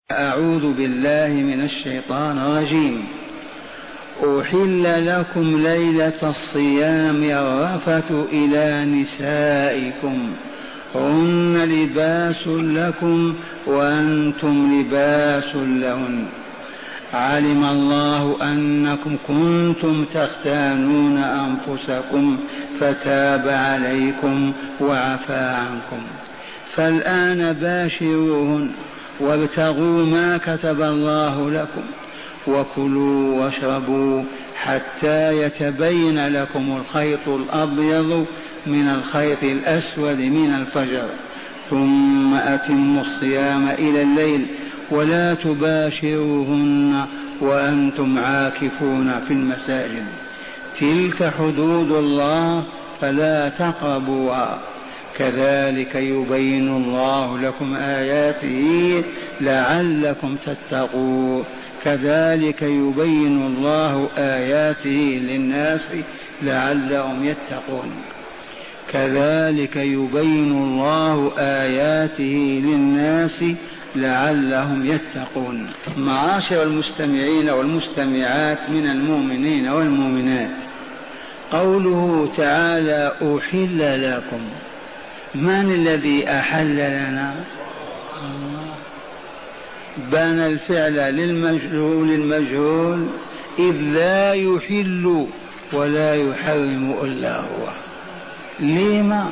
أعوذ بالله من الشيطان الرجيم. أحل لكم ليلة الصيام الرفث إلى نسائكم هن لباس لكم وأنتم لباس لهن علم الله أنكم كنتم تختانون أنفسكم فتاب عليكم وعفى عنكم فالآن باشروهن وابتغوا ما كتب الله لكم وكلوا واشربوا حتى يتبين لكم الخيط الأبيض من الخيط الأسود من الفجر ثم أتموا الصيام إلى الليل ولا تباشروهن وأنتم عاكفون في المساجد تلك حدود الله فلا تقربوها كذلك يبين الله لكم آياته لعلكم تتقون كذلك يبين الله آياته للناس لعلهم يتقون كذلك يبين الله آياته للناس لعلهم يتقون. معاشر المستمعين والمستمعات من المؤمنين والمؤمنات، قوله تعالى أحل لكم، من الذي أحل لنا؟ الله. بنى الفعل للمجهول المجهول إذ لا يحل ولا يحرم إلا هو. لما؟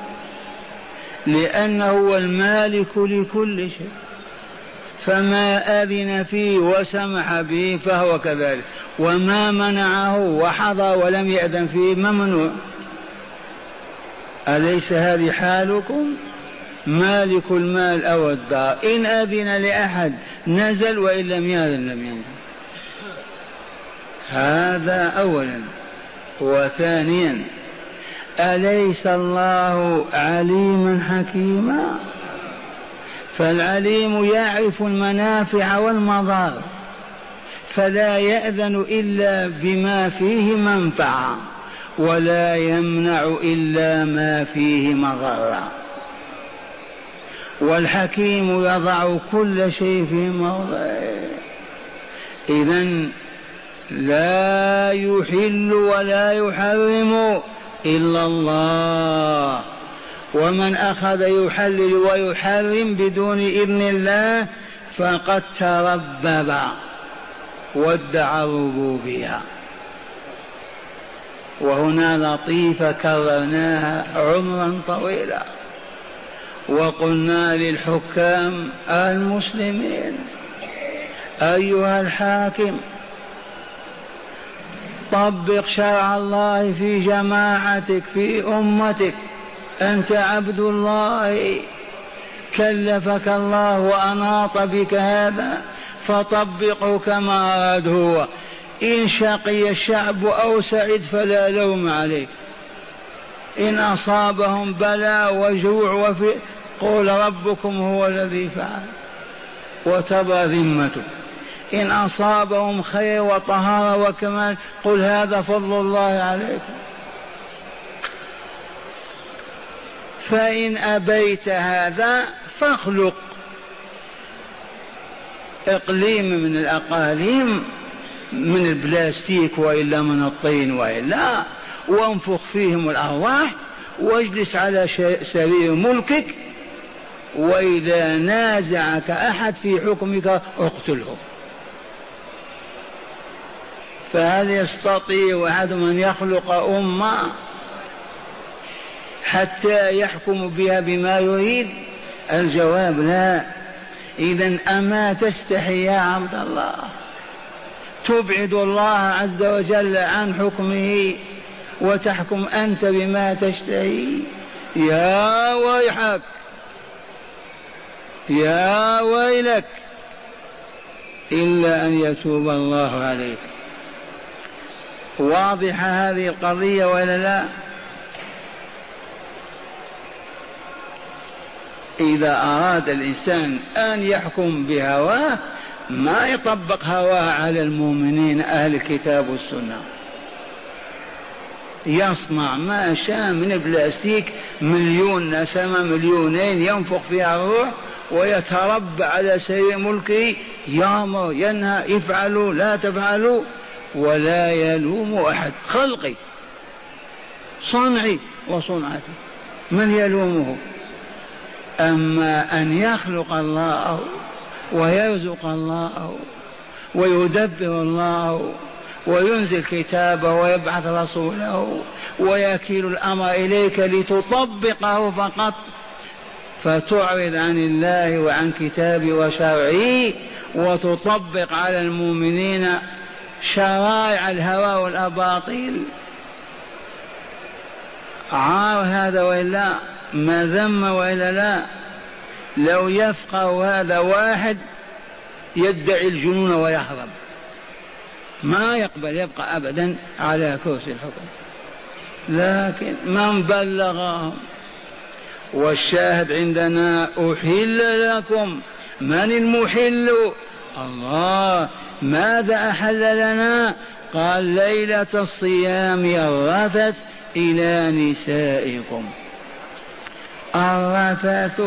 لأنه هو المالك لكل شيء، فما أذن فيه وسمح به فهو كذلك، وما منعه وحظى ولم يأذن فيه ممنوع. أليس هذه حالكم؟ مالك المال أو الدار إن أذن لأحد نزل وإن لم يأذن لم ينزل. هذا أولا. وثانيا، أليس الله عليما حكيما؟ فالعليم يعرف المنافع والمضار فلا يأذن إلا بما فيه منفعة ولا يمنع إلا ما فيه مضرة. والحكيم يضع كل شيء في موضعه. إذن لا يحل ولا يحرم إلا الله، ومن أخذ يحلل ويحرم بدون إذن الله فقد تربب وادعى الربوبية. وهنا لطيفة كررناها عمرا طويلا، وقلنا للحكام المسلمين أيها الحاكم طبق شرع الله في جماعتك في أمتك، أنت عبد الله كلفك الله وأناط بك هذا فطبقه كما أراد هو. إن شقي الشعب أو سعد فلا لوم عليه، إن أصابهم بلاء وجوع وفي قول ربكم هو الذي فعل وتبى ذمته. إن أصابهم خير وطهارة وكمال قل هذا فضل الله عليكم. فإن أبيت هذا فاخلق إقليم من الأقاليم من البلاستيك وإلا من الطين وإلا، وانفخ فيهم الأرواح واجلس على سرير ملكك، وإذا نازعك أحد في حكمك اقتله. فهل يستطيع أحد من يخلق أمة حتى يحكم بها بما يريد؟ الجواب لا. إذن أما تستحي يا عبد الله تبعد الله عز وجل عن حكمه وتحكم أنت بما تشتهي؟ يا ويحك يا ويلك، إلا أن يتوب الله عليك. واضحة هذه القضية ولا لا؟ إذا أراد الإنسان أن يحكم بهواه ما يطبق هواه على المؤمنين أهل الكتاب والسنة. يصنع ما شاء من البلاستيك، 1,000,000 نسمة 2,000,000 ينفخ فيها الروح ويتربع على سرير ملكه، يأمر ينهى، افعلوا لا تفعلوا، ولا يلوم أحد. خلقي صنعي وصنعتي، من يلومه؟ أما أن يخلق الله ويرزق الله ويدبر الله وينزل كتابه ويبعث رسوله ويكيل الأمر إليك لتطبقه فقط، فتعرض عن الله وعن كتابه وشرعه وتطبق على المؤمنين شرائع الهوى والأباطيل. عار هذا وإلا ما ذم وإلا لا؟ لو يفقه هذا واحد يدعي الجنون ويهرب، ما يقبل يبقى أبدا على كرسي الحكم، لكن من بلغهم. والشاهد عندنا أحل لكم، من المحل؟ الله. ماذا أحل لنا؟ قال ليلة الصيام الرفث إلى نسائكم. الرفث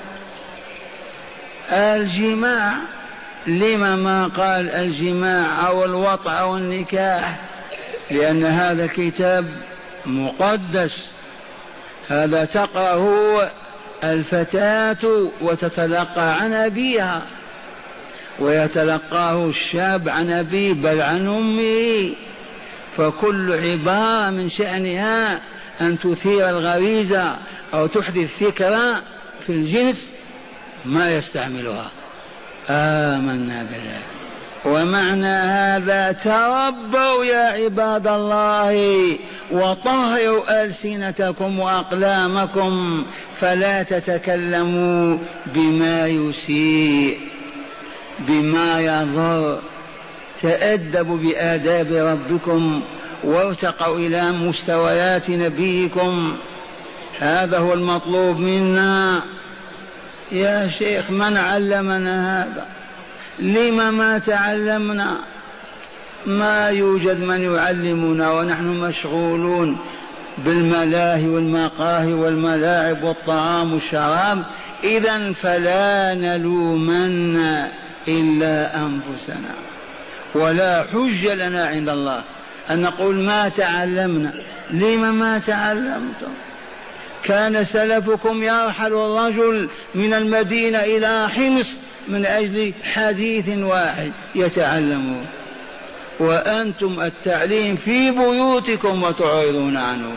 الجماع، لما ما قال الجماع أو الوطء أو النكاح؟ لأن هذا كتاب مقدس، هذا تقرأه الفتاة وتتلقى عن أبيها، ويتلقاه الشاب عن أبيه بل عن أمه، فكل عبارة من شأنها أن تثير الغريزة أو تحدث فكرة في الجنس ما يستعملها. آمنا بالله. ومعنى هذا تربوا يا عباد الله وطهروا ألسنتكم وأقلامكم، فلا تتكلموا بما يسيء بما يضر. تأدبوا بآداب ربكم وارتقوا إلى مستويات نبيكم، هذا هو المطلوب منا. يا شيخ من علمنا هذا؟ لما ما تعلمنا؟ ما يوجد من يعلمنا ونحن مشغولون بالملاهي والمقاهي والملاعب والطعام والشراب. إذن فلا نلومن إلا أنفسنا، ولا حج لنا عند الله أن نقول ما تعلمنا. لما ما تعلمتم؟ كان سلفكم يرحل الرجل من المدينة إلى حمص من أجل حديث واحد يتعلمون، وأنتم التعليم في بيوتكم وتعرضون عنه.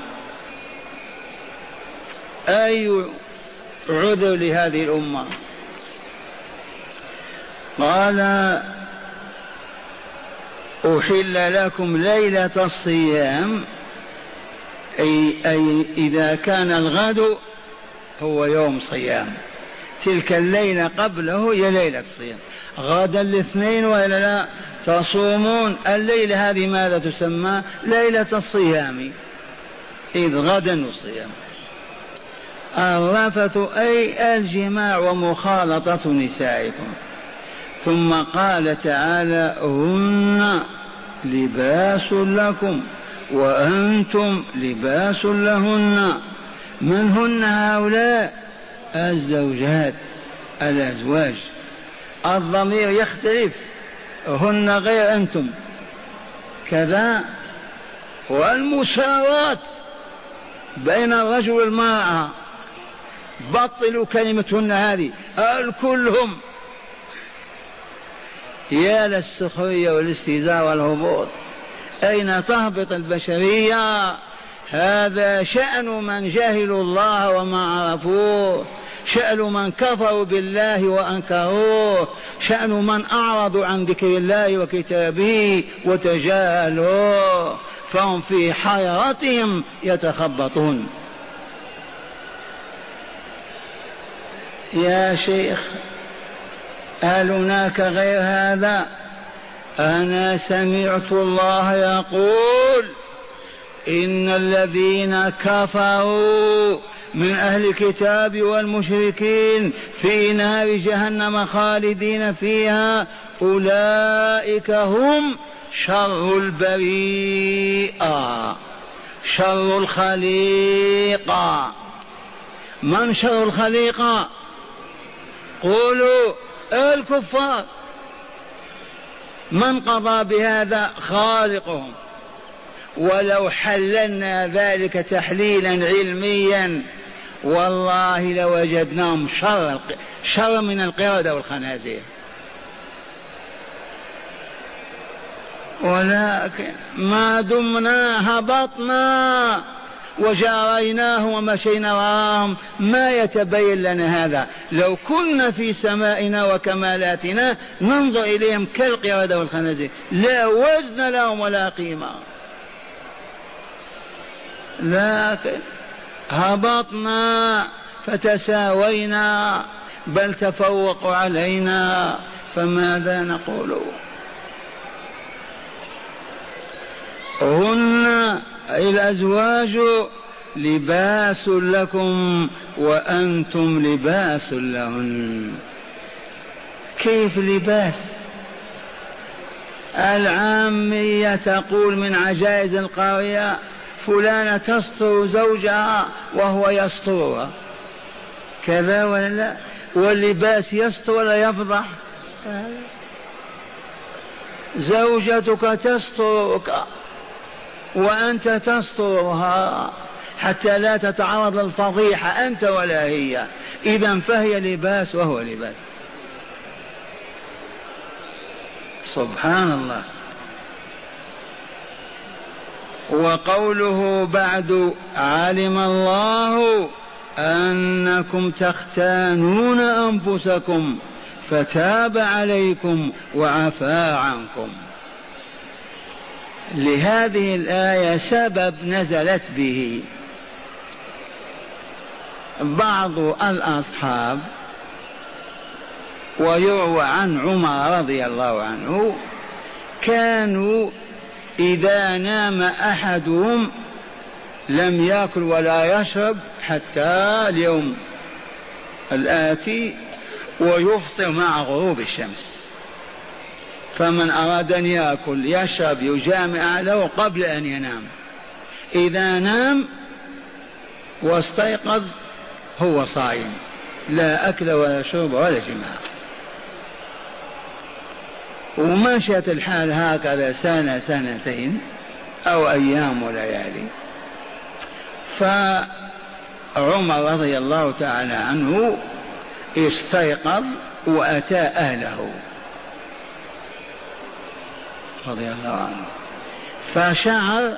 أي عذر لهذه الأمة؟ قال أحل لكم ليلة الصيام، أي إذا كان الغد هو يوم صيام، تلك الليلة قبله هي ليلة الصيام. غدا الاثنين وإلا لا تصومون الليلة هذه ماذا تسمى؟ ليلة الصيام، إذ غدا الصيام. الرفث أي الجماع ومخالطة نسائكم. ثم قال تعالى هن لباس لكم وأنتم لباس لهن. من هن هؤلاء؟ الزوجات، الأزواج. الضمير يختلف، هن غير أنتم كذا. والمساواة بين الرجل والمرأة، بطلوا كلمة هن هذه، الكلهم. يا للسخرية والاستهزاء والهبوط، أين تهبط البشرية؟ هذا شأن من جهلوا الله وما عرفوه، شأن من كفروا بالله وأنكروه، شأن من أعرضوا عن ذكر الله وكتابه وتجاهلوه، فهم في حيرتهم يتخبطون. يا شيخ هل هناك غير هذا؟ أنا سمعت الله يقول إن الذين كفروا من أهل الكتاب والمشركين في نار جهنم خالدين فيها أولئك هم شر البريئة. شر الخليقة. من شر الخليقة؟ قولوا الكفار. من قضى بهذا؟ خالقهم. ولو حللنا ذلك تحليلا علميا والله لوجدناهم شر من القردة والخنازير. ولكن ما دمنا هبطنا وجاريناه ومشينا وراهم ما يتبين لنا هذا. لو كنا في سمائنا وكمالاتنا ننظر إليهم كالقردة والخنازير لا وزن لهم ولا قيمة، لكن هبطنا فتساوينا بل تفوقوا علينا، فماذا نقول؟ هن الأزواج لباس لكم وأنتم لباس لهن. كيف لباس؟ العامية تقول من عجائز القرية فلانة تستر زوجها وهو يسترها، كذا ولا لا؟ واللباس يستر ولا يفضح؟ زوجتك تسترك وأنت تسترها حتى لا تتعرض للفضيحة أنت ولا هي، إذا فهي لباس وهو لباس. سبحان الله. وقوله بعد علم الله أنكم تختانون أنفسكم فتاب عليكم وعفى عنكم. لهذه الآية سبب نزلت به. بعض الأصحاب ويروى عن عمر رضي الله عنه كانوا إذا نام أحدهم لم يأكل ولا يشرب حتى اليوم الآتي ويفطر مع غروب الشمس. فمن أراد أن يأكل يشرب يجامع له قبل أن ينام، إذا نام واستيقظ هو صائم، لا أكل ولا شرب ولا جماع. ومشت الحال هكذا سنة سنتين أو أيام وليالي. فعمر رضي الله تعالى عنه استيقظ وأتى أهله رضي الله عنه، فشعر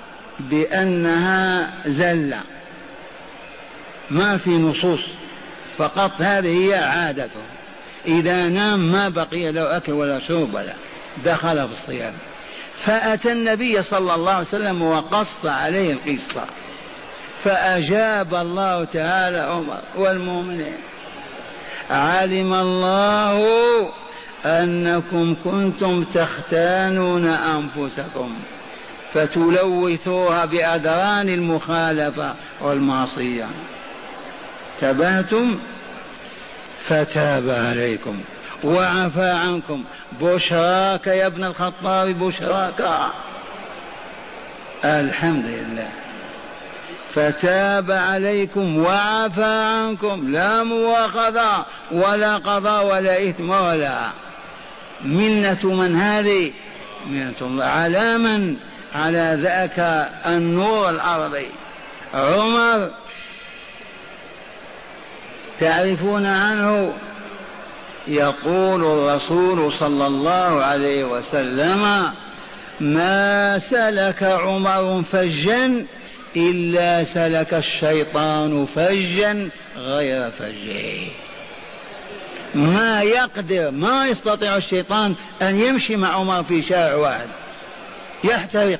بأنها زلة، ما في نصوص، فقط هذه هي عادته، إذا نام ما بقي له أكل ولا شرب ولا دخل في الصيام. فأتى النبي صلى الله عليه وسلم وقص عليه القصة، فأجاب الله تعالى عمر والمؤمنين علم الله أنكم كنتم تختانون أنفسكم فتلوثوها بأدران المخالفة والمعصية، تبهتم فتاب عليكم وعفى عنكم. بشراك يا ابن الخطاب، بشراك، الحمد لله. فتاب عليكم وعفى عنكم، لا مؤاخذة ولا قضاء ولا إثم ولا منة. من هذه؟ منة الله. على من؟ على ذاك النور الأرضي عمر. تعرفون عنه يقول الرسول صلى الله عليه وسلم ما سلك عمر فجا إلا سلك الشيطان فجا غير فجه. ما يقدر، ما يستطيع الشيطان أن يمشي مع عمر في شارع واحد، يحترق.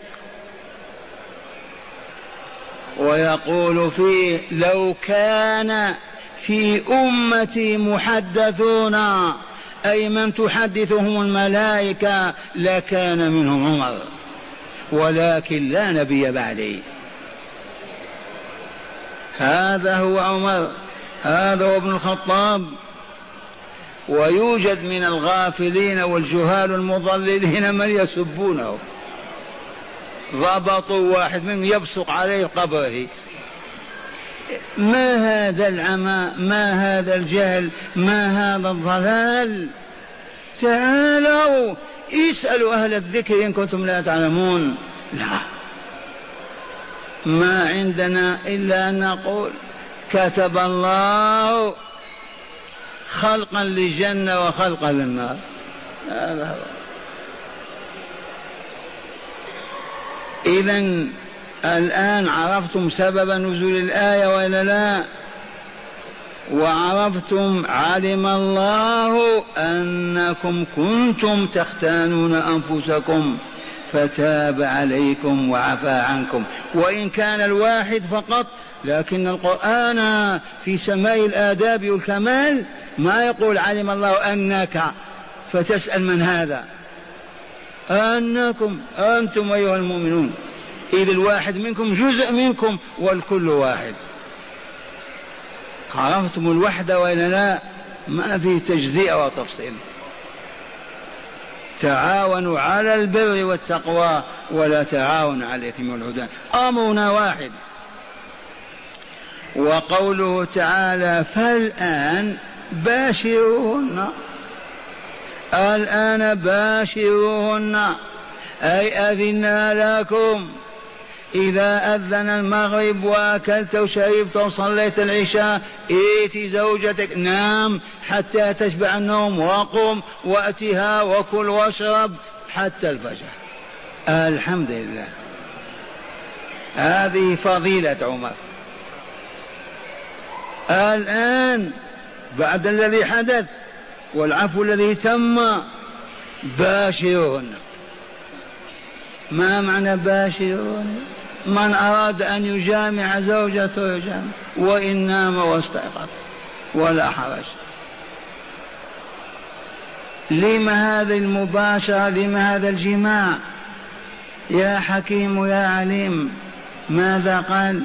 ويقول فيه لو كان في أمتي محدثون، أي من تحدثهم الملائكة، لكان منهم عمر، ولكن لا نبي بعدي. هذا هو عمر، هذا هو ابن الخطاب. ويوجد من الغافلين والجهال المضللين من يسبونه ضبطوا واحد منهم يبصق عليه قبره. ما هذا العمى؟ ما هذا الجهل؟ ما هذا الضلال؟ تعالوا اسألوا أهل الذكر إن كنتم لا تعلمون. لا، ما عندنا إلا أن نقول كتب الله خلقا للجنة وخلقا للنار. إذن الآن عرفتم سبب نزول الآية ولا لا؟ وعرفتم علم الله أنكم كنتم تختانون أنفسكم فتاب عليكم وعفى عنكم، وإن كان الواحد فقط، لكن القرآن في سماء الآداب والكمال ما يقول علم الله أنك فتسأل من هذا، أنكم أنتم أيها المؤمنون، إذ الواحد منكم جزء منكم والكل واحد. عرفتم الوحدة وإلا لا؟ ما في تجزئة وتفصيل. تعاونوا على البر والتقوى ولا تعاونوا على الإثم والعدوان، أمرنا واحد. وقوله تعالى فالآن باشروهن، الآن باشروهن أي أذنا لكم. إذا أذن المغرب وأكلت وشربت وصليت العشاء ائت زوجتك، نام حتى تشبع النوم وقم وأتها وكل واشرب حتى الفجر. الحمد لله، هذه فضيلة عمر. الآن بعد الذي حدث والعفو الذي تم باشرون. ما معنى باشرون؟ من أراد أن يجامع زوجته يجامع، وإن نام واستيقظ ولا حرج. لما هذه المباشرة؟ لما هذا الجماع؟ يا حكيم يا عليم، ماذا قال؟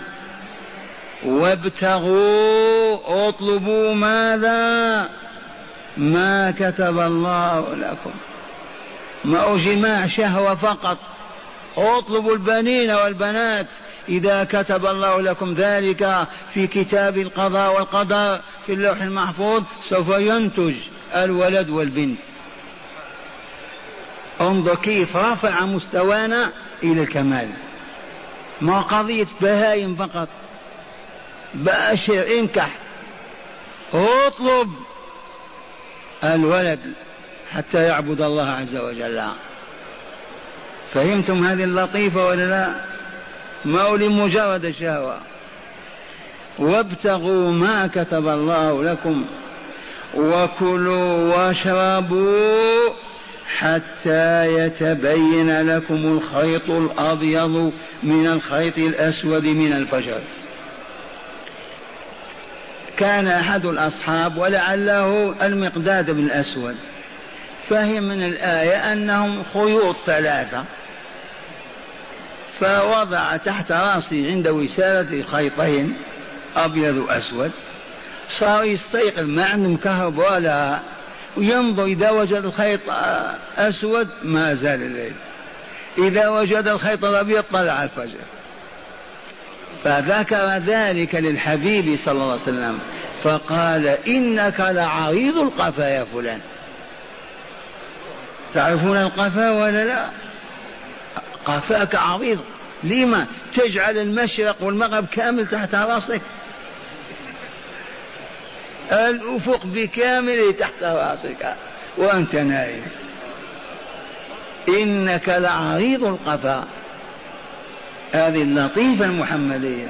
وابتغوا، اطلبوا ماذا؟ ما كتب الله لكم. ما هو جماع شهوة فقط، اطلبوا البنين والبنات إذا كتب الله لكم ذلك في كتاب القضاء والقدر في اللوح المحفوظ سوف ينتج الولد والبنت. انظر كيف رفع مستوانا إلى الكمال، ما قضية بهايم فقط. باشر، انكح، اطلب الولد حتى يعبد الله عز وجل. فهمتم هذه اللطيفة ولا لا؟ ما هو لمجرد الشهوة. وابتغوا ما كتب الله لكم وكلوا واشربوا حتى يتبين لكم الخيط الأبيض من الخيط الأسود من الفجر. كان أحد الأصحاب ولعله المقداد بن الأسود فهم من الآية أنهم خيوط ثلاثة، فوضع تحت رأسه عند وسادة خيطين أبيض وأسود. صار يستيقظ ما عنده كهرباء ولا، وينظر إذا وجد الخيط أسود ما زال الليل، إذا وجد الخيط الأبيض طلع الفجر. فذكر ذلك للحبيب صلى الله عليه وسلم فقال إنك لعريض القفا يا فلان. تعرفون القفا ولا لا؟ قفاك عريض. لما تجعل المشرق والمغرب كامل تحت راسك؟ الأفق بكامل تحت راسك وأنت نائم. إنك لعريض القفا. هذه اللطيفة المحمدية.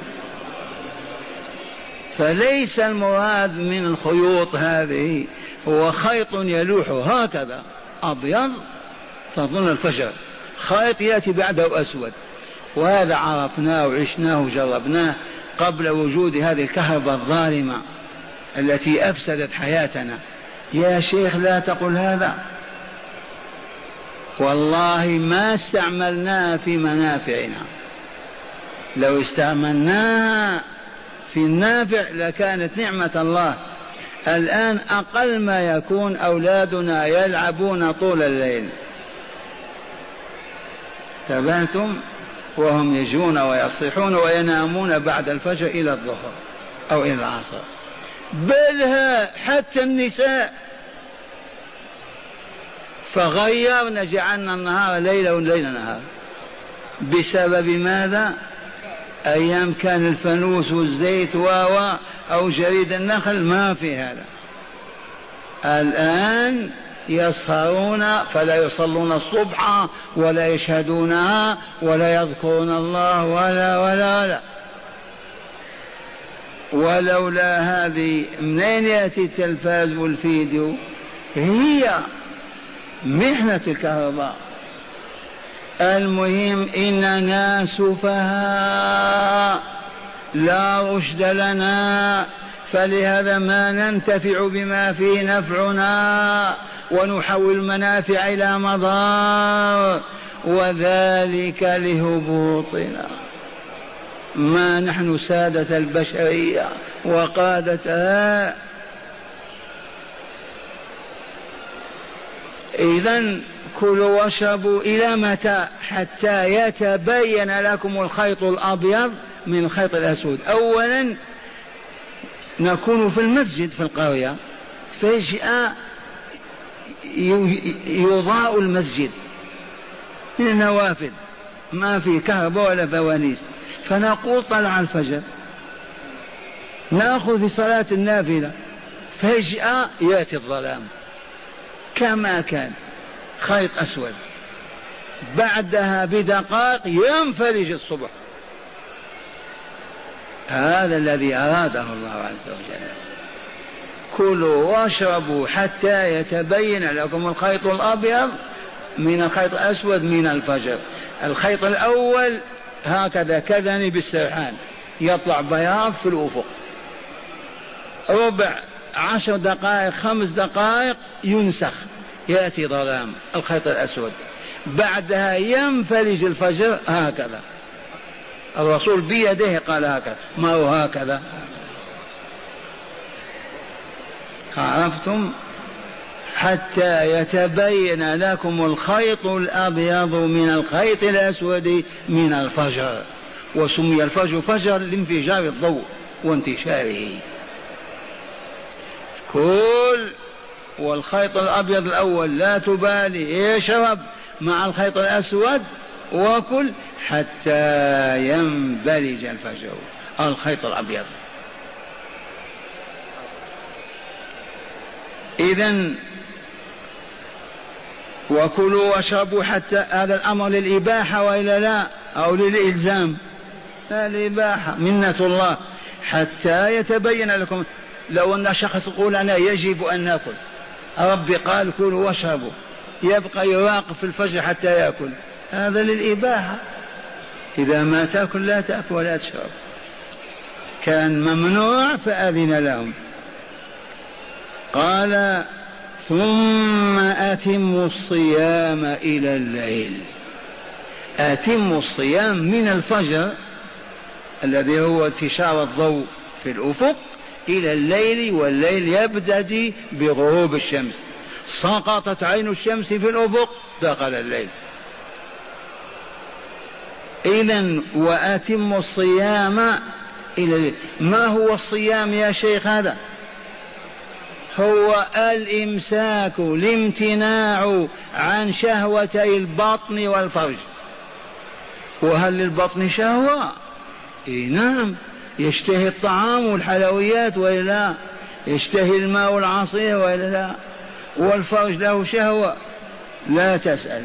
فليس المراد من الخيوط هذه هو خيط يلوح هكذا أبيض تظن الفجر، خيط يأتي بعده أسود، وهذا عرفناه وعشناه وجربناه قبل وجود هذه الكهرباء الظالمة التي أفسدت حياتنا. يا شيخ لا تقل هذا، والله ما استعملناها في منافعنا. لو استعملناها في النافع لكانت نعمة الله. الآن أقل ما يكون أولادنا يلعبون طول الليل. تبعتم وهم يجون ويصيحون وينامون بعد الفجر إلى الظهر أو إلى العصر، بل حتى النساء. فغيرنا جعلنا النهار ليلا والليل نهار. بسبب ماذا؟ أيام كان الفانوس والزيت أو جريد النخل ما في هذا. الآن يسهرون فلا يصلون الصبح ولا يشهدونها ولا يذكرون الله ولا ولولا هذه منين يأتي التلفاز والفيديو؟ هي محنة الكهرباء. المهم إننا سفهاء لا رشد لنا، فلهذا ما ننتفع بما فيه نفعنا ونحول المنافع إلى مضار، وذلك لهبوطنا. ما نحن سادة البشرية وقادتها. إذن كلوا واشربوا إلى متى؟ حتى يتبين لكم الخيط الأبيض من الخيط الأسود. أولا نكون في المسجد في القرية، فجأة يضاء المسجد من النوافذ، ما في كهرباء ولا فوانيس، فنقول طلع الفجر، نأخذ في صلاة النافلة، فجأة يأتي الظلام كما كان، خيط أسود، بعدها بدقائق ينفرج الصبح. هذا الذي أراده الله عز وجل. كلوا واشربوا حتى يتبين لكم الخيط الأبيض من الخيط الأسود من الفجر. الخيط الأول هكذا كذني بالسرحان، يطلع بياض في الأفق، ربع 10 دقائق 5 دقائق ينسخ، يأتي ظلام الخيط الأسود، بعدها ينفرج الفجر هكذا. الرسول بيده قال هكذا، ما هو هكذا. عرفتم؟ حتى يتبين لكم الخيط الأبيض من الخيط الأسود من الفجر. وسمي الفجر فجر لانفجار الضوء وانتشاره. كل والخيط الأبيض الأول لا تبالي، اشرب مع الخيط الأسود وكل حتى ينبلج الفجر الخيط الأبيض. إذن وكلوا واشربوا حتى، هذا الأمر للإباحة وإلا لا؟ أو للإلزام؟ الإباحة، منة الله. حتى يتبين لكم. لو أن شخص يقول أنا يجب أن نأكل، ربي قال كلوا واشربوا، يبقى يراقب في الفجر حتى يأكل، هذا للإباحة. إذا ما تأكل لا تأكل ولا تشرب، كان ممنوع فأذن لهم. قال ثم أتموا الصيام إلى الليل. أتموا الصيام من الفجر الذي هو انتشار الضوء في الأفق إلى الليل، والليل يبتدي بغروب الشمس، سقطت عين الشمس في الأفق دخل الليل. إذن وأتموا الصيام إلى الليل. ما هو الصيام يا شيخ؟ هذا هو الإمساك، الامتناع عن شهوتي البطن والفرج. وهل للبطن شهوة؟ نعم، يشتهي الطعام والحلويات وإلا لا؟ يشتهي الماء والعصير وإلا لا؟ والفرج له شهوة؟ لا تسأل.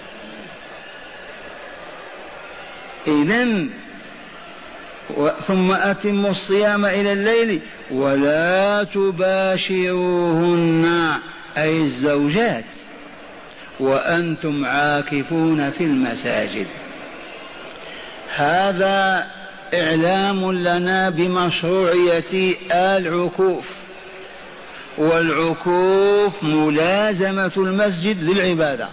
إذن ثم أتموا الصيام إلى الليل ولا تباشروهن، أي الزوجات، وأنتم عاكفون في المساجد. هذا إعلام لنا بمشروعية العكوف، والعكوف ملازمة المسجد للعبادة.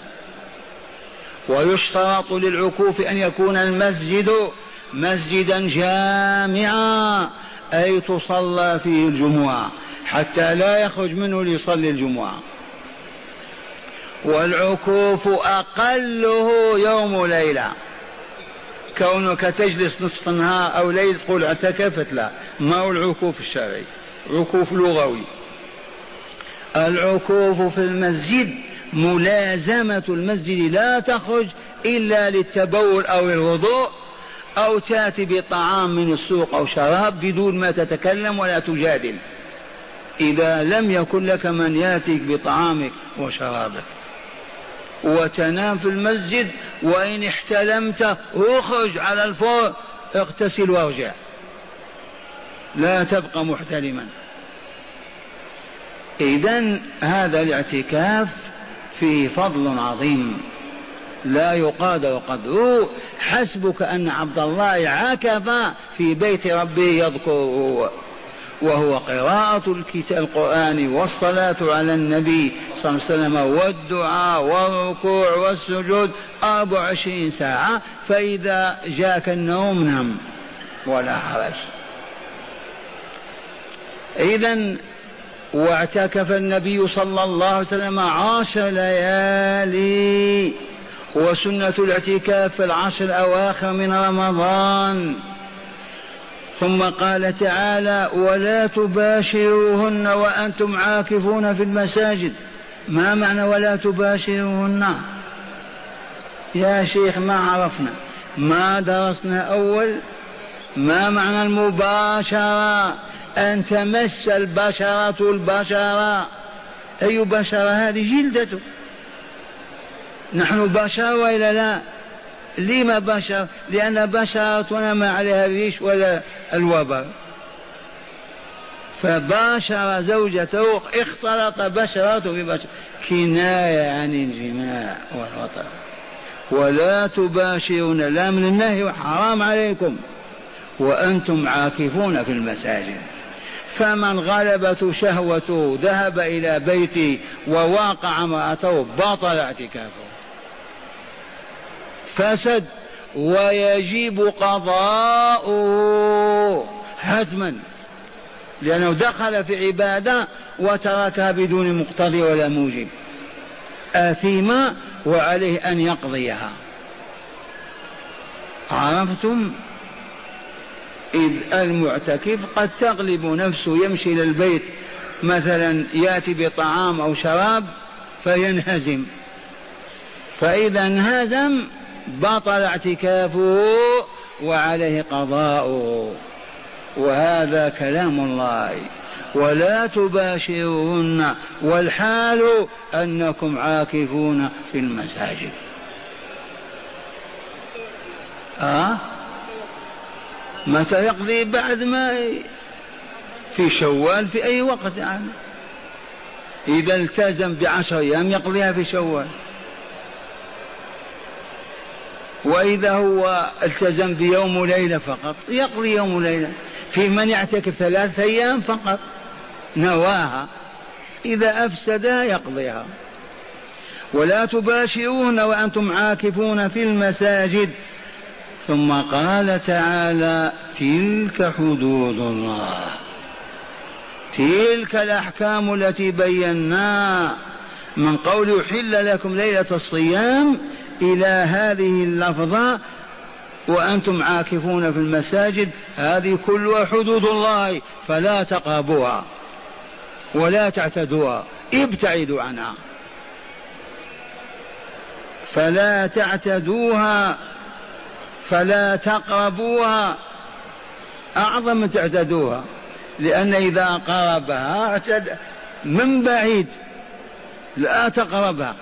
ويشترط للعكوف أن يكون المسجد مسجدا جامعا، أي تصلى فيه الجمعة، حتى لا يخرج منه ليصلي الجمعة. والعكوف أقله يوم ليلة، كونك تجلس نصف النهار أو ليل تقول اعتكفت، لا، ما هو العكوف الشرعي، عكوف لغوي. العكوف في المسجد ملازمة المسجد، لا تخرج إلا للتبول أو الوضوء، أو تأتي بطعام من السوق أو شراب بدون ما تتكلم ولا تجادل، إذا لم يكن لك من يأتيك بطعامك وشرابك. وتنام في المسجد، وإن احتلمت اخرج على الفور، اغتسل وارجع، لا تبقى محتلما. إذن هذا الاعتكاف فيه فضل عظيم لا يقادر قدره. حسبك أن عبد الله عكف في بيت ربه يذكره، وهو قراءة القرآن والصلاة على النبي صلى الله عليه وسلم والدعاء والركوع والسجود 24 ساعة. فإذا جاك النوم نم ولا حرج. إذن واعتكف النبي صلى الله عليه وسلم 10 ليالي، وسنة الاعتكاف في 10 الأواخر من رمضان. ثم قال تعالى: ولا تباشروهن وأنتم عاكفون في المساجد. ما معنى ولا تباشروهن يا شيخ؟ ما عرفنا، ما درسنا أول. ما معنى المباشرة؟ أن تمس البشرة البشرة. أي بشرة هذه؟ جلدته. نحن بشر وإلا لا؟ لما بشر؟ لأن بشرتنا ما عليها الريش ولا الوبر. فباشر زوجته، اختلط بشرته ببشر، كناية عن الجماع والوطن. ولا تباشرون، لا من النهي، حرام عليكم، وأنتم عاكفون في المساجد. فمن غلبته شهوته ذهب إلى بيته وواقع امرأته، بطل اعتكافه، فسد، ويجب قضاؤه حتما، لأنه دخل في عبادة وتركها بدون مقتضي ولا موجب، آثم وعليه أن يقضيها. عرفتم؟ إذ المعتكف قد تغلب نفسه، يمشي إلى البيت مثلا يأتي بطعام أو شراب فينهزم، فإذا انهزم بطل اعتكافه وعليه قضاؤه. وهذا كلام الله. ولا تباشرون والحال أنكم عاكفون في المساجد. متى يقضي؟ بعد ما في شوال، في أي وقت يعني. إذا التزم ب10 أيام يقضيها في شوال، وإذا هو التزم بيوم وليلة فقط يقضي يوم وليلة. في من يعتكف 3 أيام فقط نواها، إذا أفسدها يقضيها. ولا تباشرون وأنتم عاكفون في المساجد. ثم قال تعالى: تلك حدود الله، تلك الأحكام التي بيناها، من قول يحل لكم ليلة الصيام إلى هذه اللفظة وأنتم عاكفون في المساجد، هذه كلها حدود الله، فلا تقربوها ولا تعتدوها، ابتعدوا عنها، فلا تعتدوها، فلا تقربوها. أعظم من تعتدوها، لأن إذا قربها اعتد من بعيد، لا تقربها.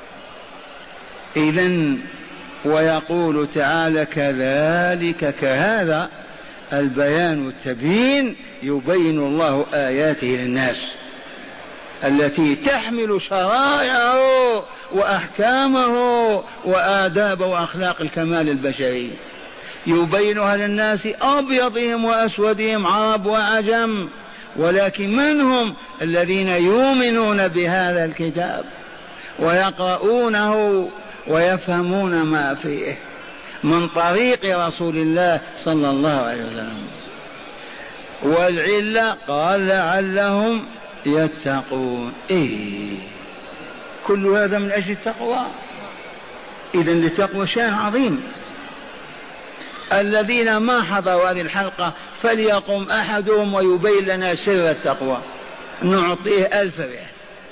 إذن ويقول تعالى: كذلك، كهذا البيان والتبيين يبين الله آياته للناس التي تحمل شرائعه وأحكامه وآداب وأخلاق الكمال البشري، يبينها للناس أبيضهم وأسودهم، عرب وعجم. ولكن من هم الذين يؤمنون بهذا الكتاب ويقرؤونه ويفهمون ما فيه من طريق رسول الله صلى الله عليه وسلم؟ والعلة قال: لعلهم يتقون. كل هذا من أجل التقوى. إذن للتقوى شأن عظيم. الذين ما حضروا هذه الحلقة فليقم أحدهم ويبين لنا سر التقوى، نعطيه 1000 ريال.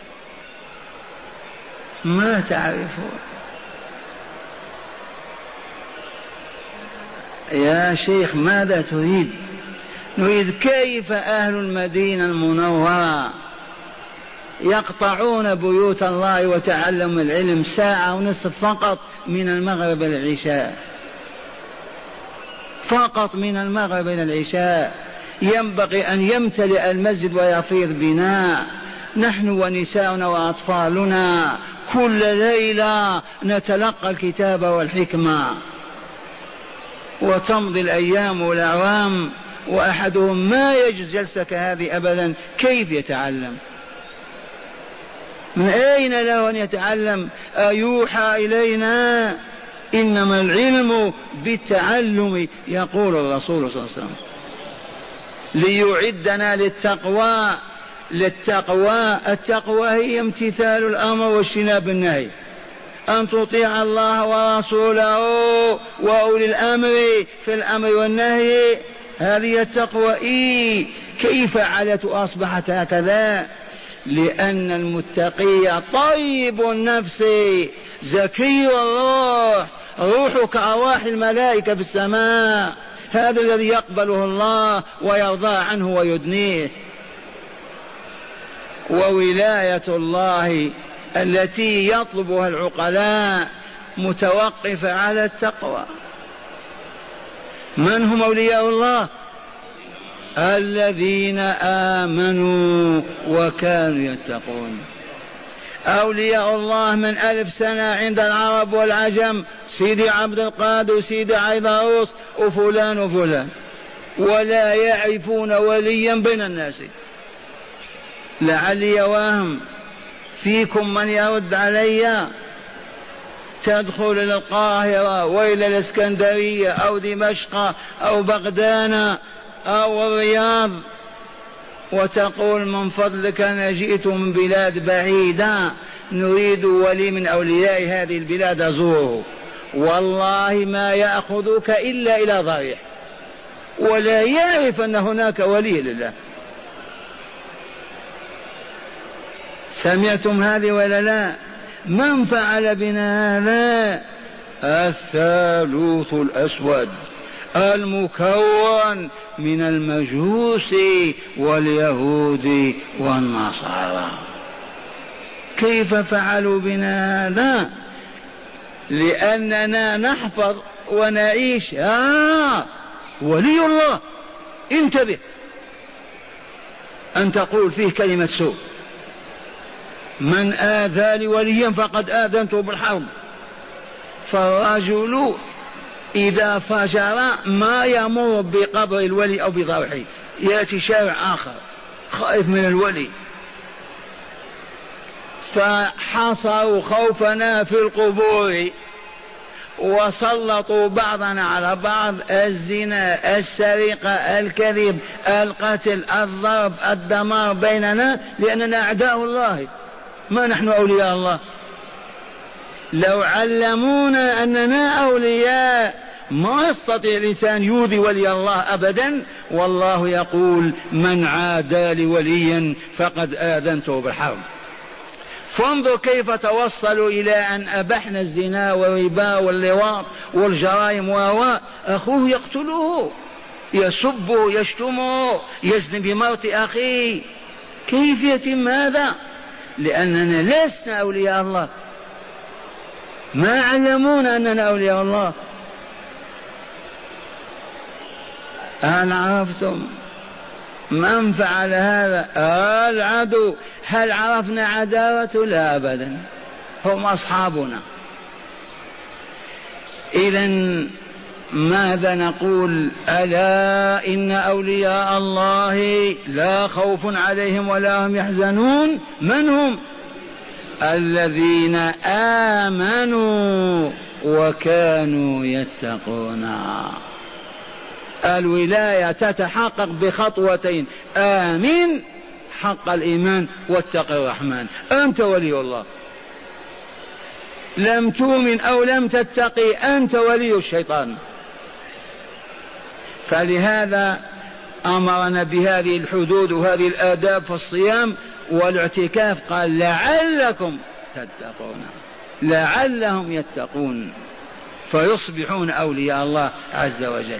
ما تعرفون يا شيخ ماذا تريد؟ نريد كيف أهل المدينة المنورة يقطعون بيوت الله وتعلم العلم 1.5 ساعة فقط من المغرب إلى العشاء، فقط من المغرب إلى العشاء. ينبغي أن يمتلئ المسجد ويفيض بنا نحن ونساؤنا وأطفالنا كل ليلة نتلقى الكتاب والحكمة، وتمضي الأيام والأعوام وأحدهم ما يجلس جلسة كهذه أبدا. كيف يتعلم؟ من أين له أن يتعلم؟ أيوحى إلينا إنما العلم بالتعلم، يقول الرسول صلى الله عليه وسلم، ليعدنا للتقوى. التقوى هي امتثال الأمر واجتناب النهي، أن تطيع الله ورسوله وأولي الأمر في الأمر والنهي، هذه التقوى. كيف علت أصبحت هكذا؟ لأن المتقي طيب النفس زكي الروح، روح كأرواح الملائكة في السماء، هذا الذي يقبله الله ويرضى عنه ويدنيه. وولاية الله التي يطلبها العقلاء متوقفة على التقوى. من هم أولياء الله؟ الذين آمنوا وكانوا يتقون. أولياء الله من 1000 سنة عند العرب والعجم، سيدي عبد القادر، سيدي عيدروس، وفلان وفلان، ولا يعرفون وليا بين الناس. لعلي واهم فيكم من يرد علي. تدخل إلى القاهرة وإلى الإسكندرية أو دمشق أو بغداد أو الرياض وتقول من فضلك أنا جئت من بلاد بعيدة نريد ولي من أولياء هذه البلاد أزوره، والله ما يأخذك إلا إلى ضريح، ولا يعرف أن هناك ولي لله. سمعتم هذه ولا لا؟ من فعل بنا هذا؟ الثالوث الأسود المكون من المجوس واليهود والنصارى. كيف فعلوا بنا هذا؟ لأننا نحفظ ونعيش ولي الله. انتبه أن تقول فيه كلمة سوء، من آذى لوليا فقد آذنته بالحرب. فالرجل إذا فجر ما يمر بقبر الولي أو بضرحه، يأتي شارع آخر خائف من الولي، فحصروا خوفنا في القبور وسلطوا بعضنا على بعض، الزنا، السرقة، الكذب، القتل، الضرب، الدمار بيننا، لأننا أعداء الله، ما نحن أولياء الله. لو علمونا أننا أولياء ما يستطيع الإنسان يؤذي ولي الله أبدا، والله يقول من عادى لوليا فقد آذنته بالحرب. فانظر كيف توصلوا إلى أن أبحنا الزنا والربا واللواط والجرائم، أخوه يقتله، يسبه، يشتمه، يزني بمرأة أخيه. كيف يتم هذا؟ لأننا لسنا أولياء الله، ما علمونا أننا أولياء الله. هل عرفتم من فعل هذا؟ العدو. هل عرفنا عداوته؟ لا أبدا، هم أصحابنا. إذن ماذا نقول؟ ألا إن أولياء الله لا خوف عليهم ولا هم يحزنون. من هم؟ الذين آمنوا وكانوا يتقون. الولاية تتحقق بخطوتين: آمن حق الإيمان واتق الرحمن، أنت ولي الله. لم تؤمن أو لم تتقي أنت ولي الشيطان. فلهذا أمرنا بهذه الحدود وهذه الآداب في الصيام والاعتكاف، قال لعلكم تتقون، لعلهم يتقون فيصبحون أولياء الله عز وجل.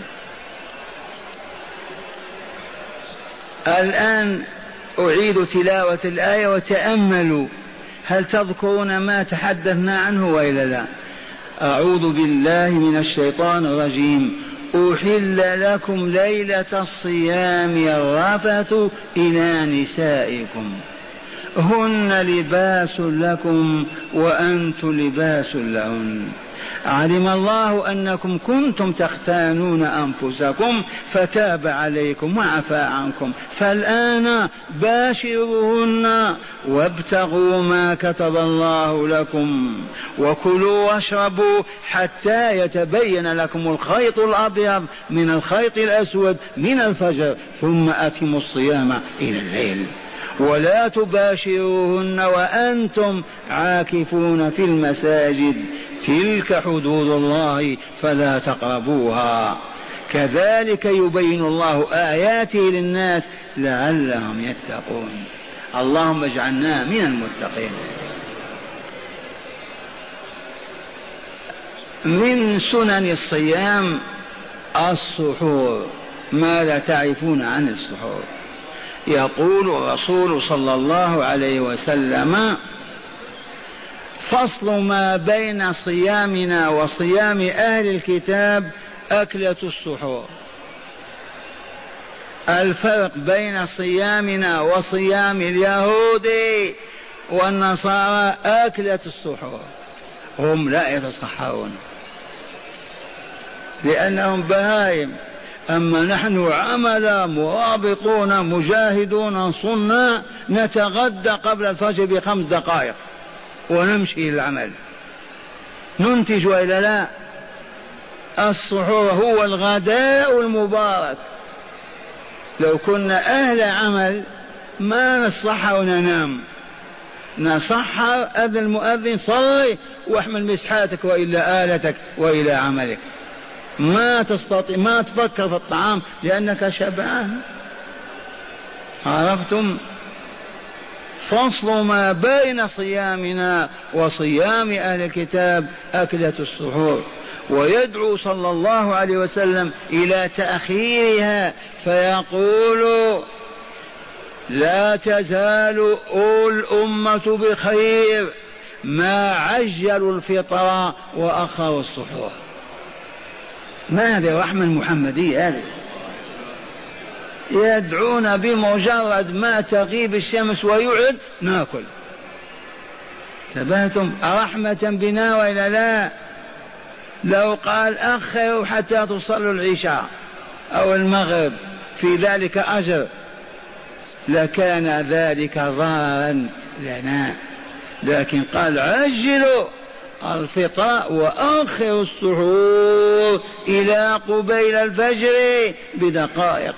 الآن أعيد تلاوة الآية وتأملوا، هل تذكرون ما تحدثنا عنه وإلا لا؟ أعوذ بالله من الشيطان الرجيم. أحل لكم ليلة الصيام الرفث إلى نسائكم هن لباس لكم وأنتم لباس لهن علم الله أنكم كنتم تختانون أنفسكم فتاب عليكم وعفى عنكم فالآن باشروهن وابتغوا ما كتب الله لكم وكلوا واشربوا حتى يتبين لكم الخيط الأبيض من الخيط الأسود من الفجر ثم أتموا الصيام إلى الليل ولا تباشروهن وأنتم عاكفون في المساجد تلك حدود الله فلا تقربوها كذلك يبين الله آياته للناس لعلهم يتقون. اللهم اجعلنا من المتقين. من سنن الصيام السحور. ماذا تعرفون عن السحور؟ يقول الرسول صلى الله عليه وسلم فصل ما بين صيامنا وصيام أهل الكتاب أكلة السحور. الفرق بين صيامنا وصيام اليهود والنصارى أكلة السحور. هم لا يتصحرون لأنهم بهائم، أما نحن عملا مرابطون مجاهدون صنع نتغدى قبل الفجر ب5 دقائق ونمشي إلى العمل ننتج وإلا لا. السحور هو الغداء المبارك. لو كنا أهل عمل ما نصحى وننام، نصحى أذن المؤذن صلي واحمل مسحاتك وإلا آلتك وإلى عملك، ما تستطيع ما تفكر في الطعام لأنك شبعان. عرفتم؟ فصل ما بين صيامنا وصيام أهل الكتاب أكلة السحور. ويدعو صلى الله عليه وسلم إلى تأخيرها فيقول لا تزال الأمة بخير ما عجلوا الفطر وأخروا السحور. ما هذه الرحمة المحمدية هذه؟ يدعون بمجرد ما تغيب الشمس ويعد ناكل. تبهتم رحمة بنا وإلا لا؟ لو قال أخروا حتى تصلوا العشاء أو المغرب في ذلك أجر لكان ذلك ضررا لنا، لكن قال عجلوا الفطر وآخر السحور إلى قبيل الفجر بدقائق.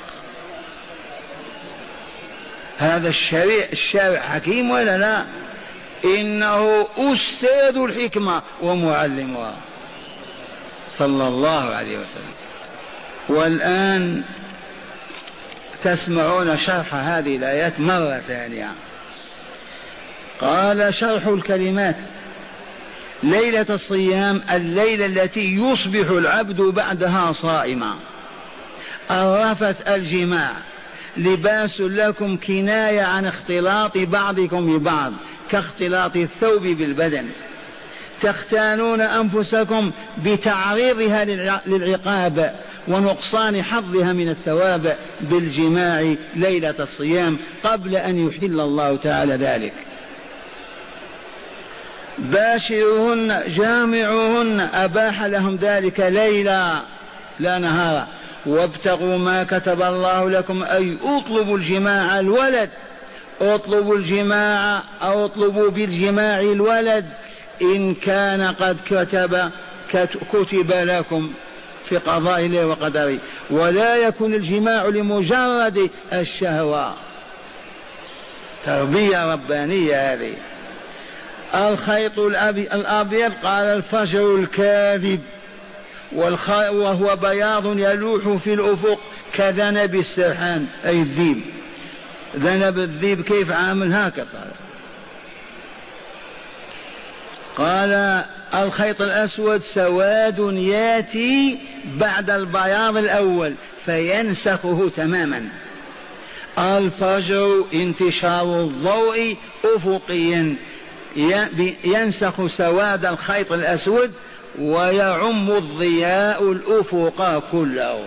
هذا الشارع حكيم ولا لا؟ إنه أستاذ الحكمة ومعلمها صلى الله عليه وسلم. والآن تسمعون شرح هذه الآيات مرة ثانية. قال شرح الكلمات: ليلة الصيام الليلة التي يصبح العبد بعدها صائما. الرفث الجماع، لباس لكم كناية عن اختلاط بعضكم ببعض كاختلاط الثوب بالبدن. تختانون أنفسكم بتعريضها للعقاب ونقصان حظها من الثواب بالجماع ليلة الصيام قبل أن يحل الله تعالى ذلك. باشروهن جامعوهن، أباح لهم ذلك ليلا لا نهارا. وابتغوا ما كتب الله لكم، أي اطلبوا الجماع الولد، اطلبوا الجماع أو اطلبوا بالجماع الولد إن كان قد كتب لكم في قضاء الله وقدره، ولا يكون الجماع لمجرد الشهوة. تربية ربانية هذه. الخيط الأبيض قال الفجر الكاذب، وهو بياض يلوح في الأفق كذنب السرحان أي الذيب. ذنب الذيب كيف عامل هكذا. قال الخيط الأسود سواد ياتي بعد البياض الأول فينسخه تماما. الفجر انتشار الضوء أفقيا ينسخ سواد الخيط الأسود ويعم الضياء الأفق كله.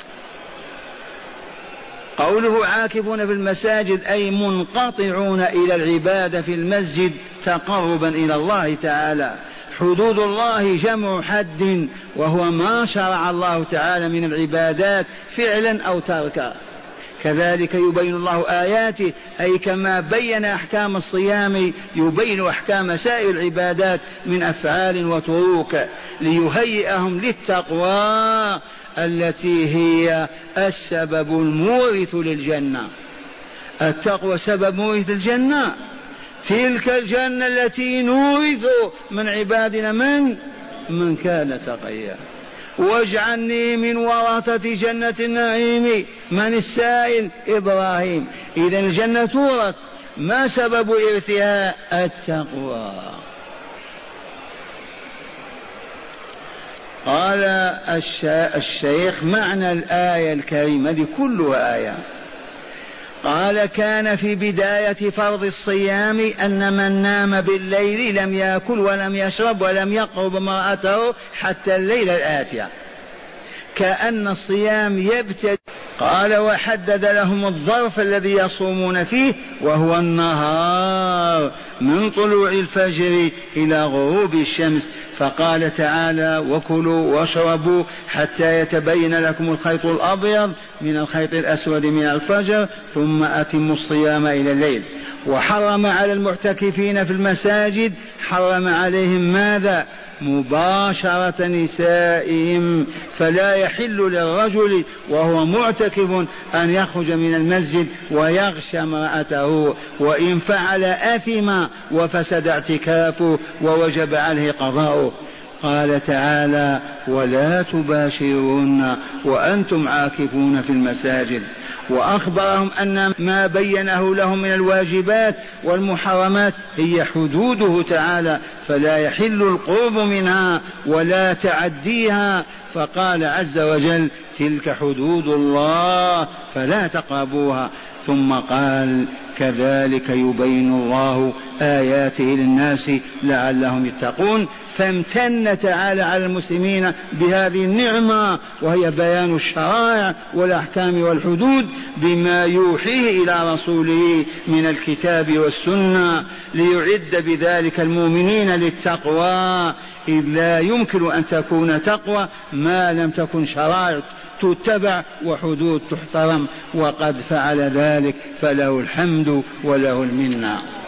قوله عاكفون في المساجد أي منقطعون إلى العبادة في المسجد تقربا إلى الله تعالى. حدود الله جمع حد وهو ما شرع الله تعالى من العبادات فعلا أو تركا. كذلك يبين الله آياته أي كما بين أحكام الصيام يبين أحكام سائر العبادات من أفعال وتروك ليهيئهم للتقوى التي هي السبب المورث للجنة. التقوى سبب مورث الجنة، تلك الجنة التي نورث من عبادنا من كان تقيا. واجعلني من ورثة جنة النعيم. من السائل؟ إبراهيم. إذا الجنة تورث، ما سبب إرثها؟ التقوى. قال الشيخ معنى الآية الكريمة هذه كلها آية. قال كان في بداية فرض الصيام أن من نام بالليل لم يأكل ولم يشرب ولم يقرب امرأته حتى الليلة الآتية، كأن الصيام يبتدئ. قال وحدد لهم الظرف الذي يصومون فيه وهو النهار من طلوع الفجر إلى غروب الشمس، فقال تعالى وكلوا واشربوا حتى يتبين لكم الخيط الأبيض من الخيط الأسود من الفجر ثم أتموا الصيام إلى الليل. وحرم على المعتكفين في المساجد، حرم عليهم ماذا؟ مباشرة نسائهم، فلا يحل للرجل وهو معتكف أن يخرج من المسجد ويغشى امرأته، وإن فعل أثم وفسد اعتكافه ووجب عليه قضاؤه. قال تعالى ولا تباشرون وأنتم عاكفون في المساجد. وأخبرهم أن ما بينه لهم من الواجبات والمحرمات هي حدوده تعالى، فلا يحل القرب منها ولا تعديها. فقال عز وجل تلك حدود الله فلا تقربوها. ثم قال كذلك يبين الله آياته للناس لعلهم يتقون. فامتن تعالى على المسلمين بهذه النعمة وهي بيان الشرائع والأحكام والحدود بما يوحيه إلى رسوله من الكتاب والسنة ليعد بذلك المؤمنين للتقوى، إذ لا يمكن أن تكون تقوى ما لم تكن شرائع تتبع وحدود تحترم، وقد فعل ذلك فله الحمد وله المنة.